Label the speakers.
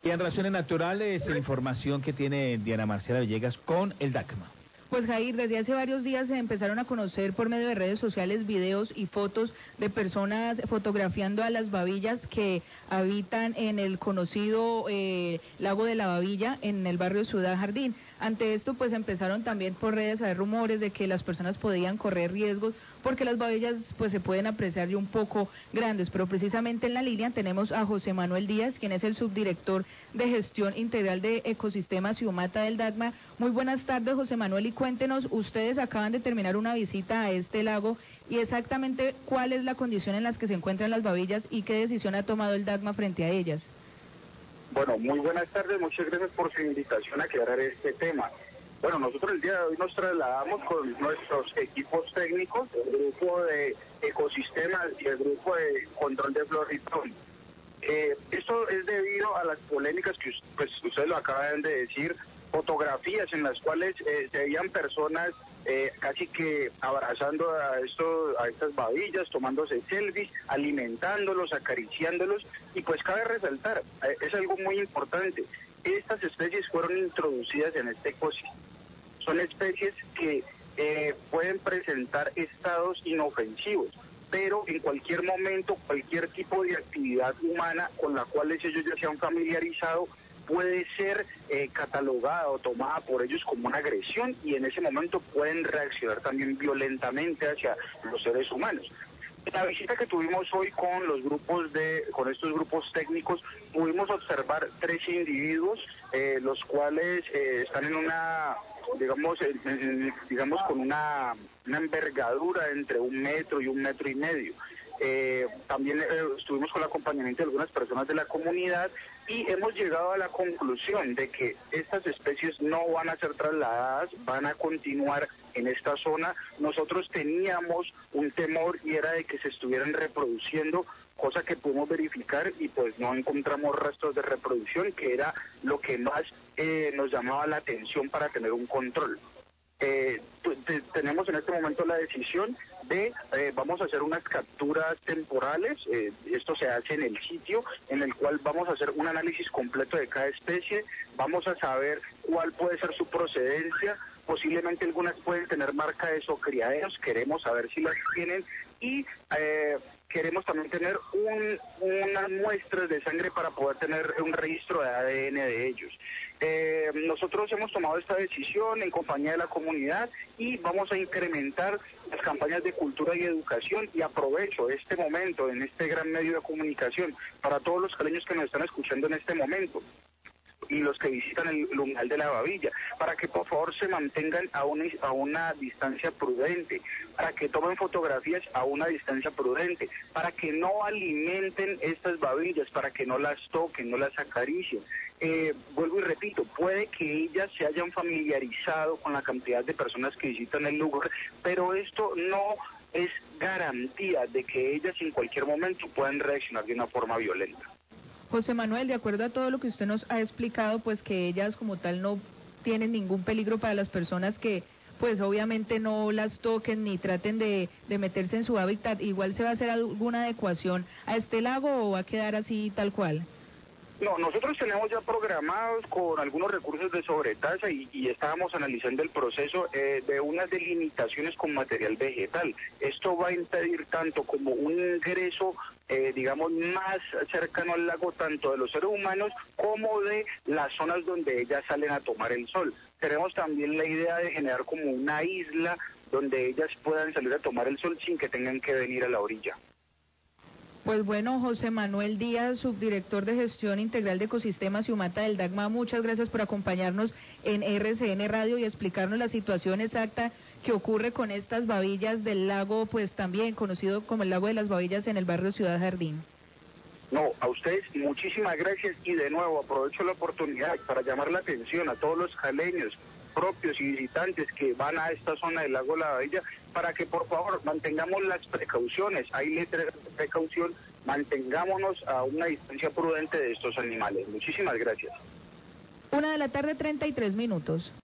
Speaker 1: Y en Razones Naturales, información que tiene Diana Marcela Villegas con el DACMA.
Speaker 2: Pues Jair, desde hace varios días se empezaron a conocer por medio de redes sociales videos y fotos de personas fotografiando a las babillas que habitan en el conocido lago de la Babilla en el barrio Ciudad Jardín. Ante esto pues empezaron también por redes a haber rumores de que las personas podían correr riesgos porque las babillas pues se pueden apreciar ya un poco grandes, pero precisamente en la línea tenemos a José Manuel Díaz, quien es el subdirector de Gestión Integral de Ecosistemas y Humata del DACMA. Muy buenas tardes, José Manuel, y cuéntenos, ustedes acaban de terminar una visita a este lago y exactamente cuál es la condición en la que se encuentran las babillas y qué decisión ha tomado el DACMA frente a ellas.
Speaker 3: Bueno, muy buenas tardes, muchas gracias por su invitación a aclarar este tema. Bueno, nosotros el día de hoy nos trasladamos con nuestros equipos técnicos, el grupo de ecosistemas y el grupo de control de flora y fauna. Esto es debido a las polémicas que pues, ustedes lo acaban de decir, fotografías en las cuales se veían personas casi que abrazando a estas babillas, tomándose selfies, alimentándolos, acariciándolos, y pues cabe resaltar, es algo muy importante, estas especies fueron introducidas en este ecosistema. Son especies que pueden presentar estados inofensivos, pero en cualquier momento, cualquier tipo de actividad humana con la cual ellos ya se han familiarizado puede ser catalogada o tomada por ellos como una agresión, y en ese momento pueden reaccionar también violentamente hacia los seres humanos. En la visita que tuvimos hoy con estos grupos técnicos, pudimos observar 3 individuos, los cuales están en una, digamos con una envergadura entre 1 metro y 1,5 metros. También estuvimos con el acompañamiento de algunas personas de la comunidad y hemos llegado a la conclusión de que estas especies no van a ser trasladadas, van a continuar en esta zona. Nosotros teníamos un temor y era de que se estuvieran reproduciendo, cosa que pudimos verificar y pues no encontramos rastros de reproducción, que era lo que más nos llamaba la atención para tener un control. Tenemos en este momento la decisión de vamos a hacer unas capturas temporales, esto se hace en el sitio, en el cual vamos a hacer un análisis completo de cada especie, vamos a saber cuál puede ser su procedencia, posiblemente algunas pueden tener marca de zoocriaderos, queremos saber si las tienen, y queremos también tener unas muestras de sangre para poder tener un registro de ADN de ellos. Nosotros hemos tomado esta decisión en compañía de la comunidad y vamos a incrementar las campañas de cultura y educación, y aprovecho este momento en este gran medio de comunicación para todos los caleños que nos están escuchando en este momento y los que visitan el humedal de la Babilla, para que por favor se mantengan a una distancia prudente, para que tomen fotografías a una distancia prudente, para que no alimenten estas babillas, para que no las toquen, no las acaricien. Vuelvo y repito, puede que ellas se hayan familiarizado con la cantidad de personas que visitan el lugar, pero esto no es garantía de que ellas en cualquier momento puedan reaccionar de una forma violenta.
Speaker 2: José Manuel, de acuerdo a todo lo que usted nos ha explicado, pues que ellas como tal no tienen ningún peligro para las personas que pues obviamente no las toquen ni traten de meterse en su hábitat, ¿igual se va a hacer alguna adecuación a este lago o va a quedar así tal cual?
Speaker 3: No, nosotros tenemos ya programados con algunos recursos de sobretasa y estábamos analizando el proceso de unas delimitaciones con material vegetal. Esto va a impedir tanto como un ingreso, digamos, más cercano al lago, tanto de los seres humanos como de las zonas donde ellas salen a tomar el sol. Tenemos también la idea de generar como una isla donde ellas puedan salir a tomar el sol sin que tengan que venir a la orilla.
Speaker 2: Pues bueno, José Manuel Díaz, subdirector de Gestión Integral de Ecosistemas y Humata del DACMA, muchas gracias por acompañarnos en RCN Radio y explicarnos la situación exacta que ocurre con estas babillas del lago, pues también conocido como el lago de las Babillas en el barrio Ciudad Jardín.
Speaker 3: No, a ustedes muchísimas gracias y de nuevo aprovecho la oportunidad para llamar la atención a todos los caleños, propios y visitantes que van a esta zona del lago La Babilla, para que por favor mantengamos las precauciones, hay letras de precaución, mantengámonos a una distancia prudente de estos animales. Muchísimas gracias.
Speaker 2: 1:33 p.m.